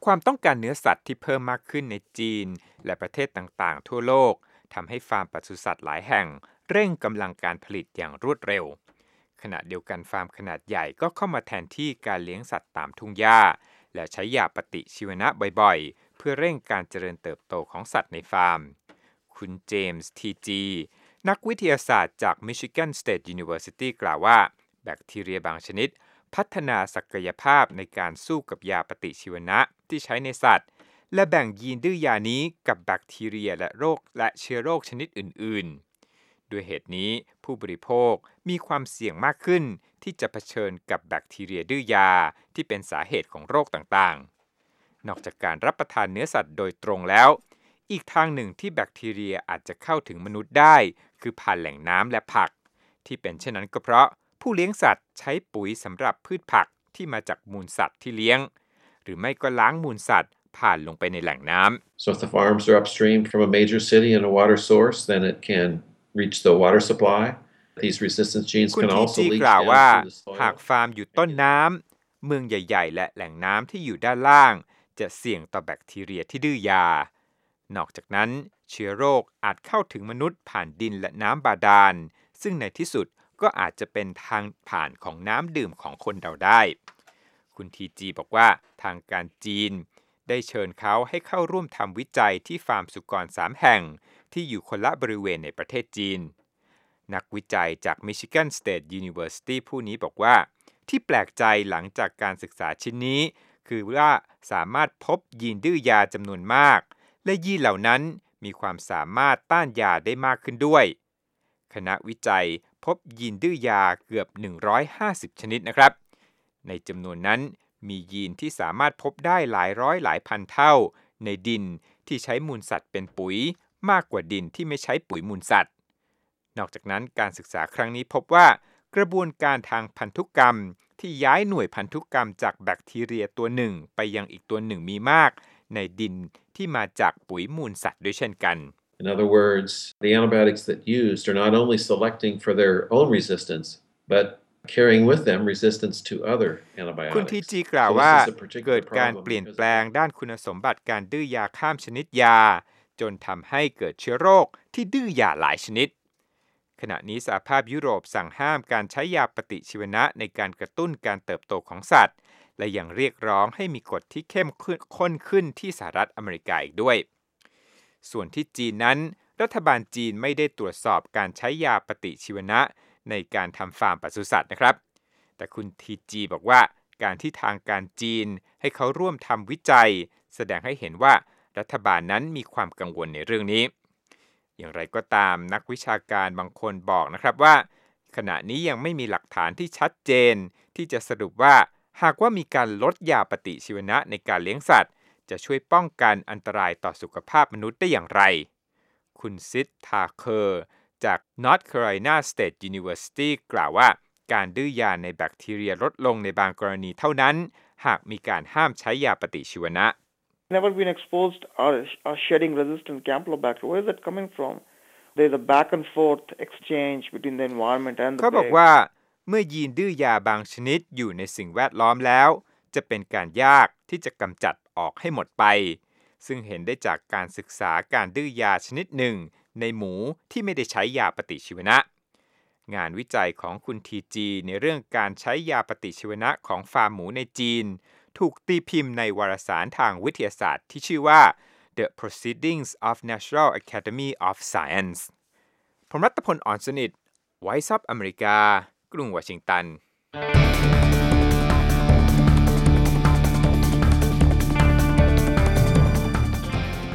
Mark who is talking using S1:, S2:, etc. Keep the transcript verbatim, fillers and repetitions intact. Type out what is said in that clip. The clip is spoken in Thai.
S1: ความต้องการเนื้อสัตว์ที่เพิ่มมากขึ้นในจีนและประเทศต่างๆทั่วโลกทำให้ฟาร์มปศุสัตว์หลายแห่งเร่งกำลังการผลิตอย่างรวดเร็วขณะเดียวกันฟาร์มขนาดใหญ่ก็เข้ามาแทนที่การเลี้ยงสัตว์ตามทุ่งหญ้าและใช้ยาปฏิชีวนะบ่อยๆเพื่อเร่งการเจริญเติบโตของสัตว์ในฟาร์มคุณเจมส์ทีจีนักวิทยาศาสตร์จาก Michigan State University กล่าวว่าแบคทีเรียบางชนิดพัฒนาศักยภาพในการสู้กับยาปฏิชีวนะที่ใช้ในสัตว์และแบ่งยีนดื้อยานี้กับแบคทีเรียและโรคและเชื้อโรคชนิดอื่นๆด้วยเหตุนี้ผู้บริโภคมีความเสี่ยงมากขึ้นที่จะเผชิญกับแบคทีเรียดื้อยาที่เป็นสาเหตุของโรคต่างๆนอกจากการรับประทานเนื้อสัตว์โดยตรงแล้วอีกทางหนึ่งที่แบคทีเรียอาจจะเข้าถึงมนุษย์ได้คือผ่านแหล่งน้ำและผักที่เป็นเช่นนั้นก็เพราะผู้เลี้ยงสัตว์ใช้ปุ๋ยสำหรับพืชผักที่มาจากมูลสัตว์ที่เลี้ยงหรือไม่ก็ล้างมูลสัตว์ผ่านลงไปในแหล่งน้ำ
S2: So if the farms are upstream from a major city and a water source, then it can reach the water supply. These resistance genes
S1: คุณ
S2: can
S1: ที
S2: also
S1: จี
S2: leach
S1: กล่าว
S2: down
S1: ว่า
S2: through the
S1: หาก
S2: soil.
S1: ฟาร์มอยู่ต้นน้ำเมืองใหญ่ๆและแหล่งน้ำที่อยู่ด้านล่างจะเสี่ยงต่อแบคทีเรียที่ดื้อยานอกจากนั้นเชื้อโรคอาจเข้าถึงมนุษย์ผ่านดินและน้ำบาดาลซึ่งในที่สุดก็อาจจะเป็นทางผ่านของน้ำดื่มของคนเราได้คุณทีจีบอกว่าทางการจีนได้เชิญเขาให้เข้าร่วมทำวิจัยที่ฟาร์มสุกรสามแห่งที่อยู่คนละบริเวณในประเทศจีนนักวิจัยจาก Michigan State University ผู้นี้บอกว่าที่แปลกใจหลังจากการศึกษาชิ้นนี้คือว่าสามารถพบยีนดื้อยาจำนวนมากและยีนเหล่านั้นมีความสามารถต้านยาได้มากขึ้นด้วยคณะวิจัยพบยีนดื้อยาเกือบหนึ่งร้อยห้าสิบชนิดนะครับในจำนวนนั้นมียีนที่สามารถพบได้หลายร้อยหลายพันเท่าในดินที่ใช้มูลสัตว์เป็นปุ๋ยมากกว่าดินที่ไม่ใช้ปุ๋ยมูลสัตว์นอกจากนั้นการศึกษาครั้งนี้พบว่ากระบวนการทางพันธุกรรมที่ย้ายหน่วยพันธุกรรมจากแบคทีเรียตัวหนึ่งไปยังอีกตัวหนึ่งมีมากในดินที่มาจากปุ๋ยมูลสัตว์ด้วยเช่นกัน
S2: In other words, the antibiotics that used are not only selecting for their own resistance, but carrying with them resistance to other antibiotics.
S1: คุณทีจีกล่าวว่าเกิดการเปลี่ยนแปลงด้านคุณสมบัติการดื้อยาข้ามชนิดยาจนทำให้เกิดเชื้อโรคที่ดื้อยาหลายชนิดขณะนี้สหภาพยุโรปสั่งห้ามการใช้ยาปฏิชีวนะในการกระตุ้นการเติบโตของสัตว์และยังเรียกร้องให้มีกฎที่เข้มข้นขึ้นที่สหรัฐอเมริกาอีกด้วยส่วนที่จีนนั้นรัฐบาลจีนไม่ได้ตรวจสอบการใช้ยาปฏิชีวนะในการทำฟาร์มปศุสัตว์นะครับแต่คุณทีจีบอกว่าการที่ทางการจีนให้เขาร่วมทำวิจัยแสดงให้เห็นว่ารัฐบาลนั้นมีความกังวลในเรื่องนี้อย่างไรก็ตามนักวิชาการบางคนบอกนะครับว่าขณะนี้ยังไม่มีหลักฐานที่ชัดเจนที่จะสรุปว่าหากว่ามีการลดยาปฏิชีวนะในการเลี้ยงสัตว์จะช่วยป้องกันอันตรายต่อสุขภาพมนุษย์ได้อย่างไรคุณซิดทาเคอร์จาก North Carolina State University กล่าวว่าการดื้อยาในแบคทีเรียลดลงในบางกรณีเท่านั้นหากมีการห้ามใช้ยาปฏิชีวนะ
S3: Never been exposed or are shedding resistant Campylobacter. Where is that coming from? There's a back and forth exchange between the environment and the
S1: เขาบอกว่าเมื่อยีนดื้อยาบางชนิดอยู่ในสิ่งแวดล้อมแล้วจะเป็นการยากที่จะกำจัดออกให้หมดไปซึ่งเห็นได้จากการศึกษาการดื้อยาชนิดหนึ่งในหมูที่ไม่ได้ใช้ยาปฏิชีวนะงานวิจัยของคุณทีจีในเรื่องการใช้ยาปฏิชีวนะของฟาร์มหมูในจีนถูกตีพิมพ์ในวารสารทางวิทยาศาสตร์ที่ชื่อว่า The Proceedings of National Academy of Science ผมรัตพล อ่อนสนิท Voice of America กรุงวอชิงตัน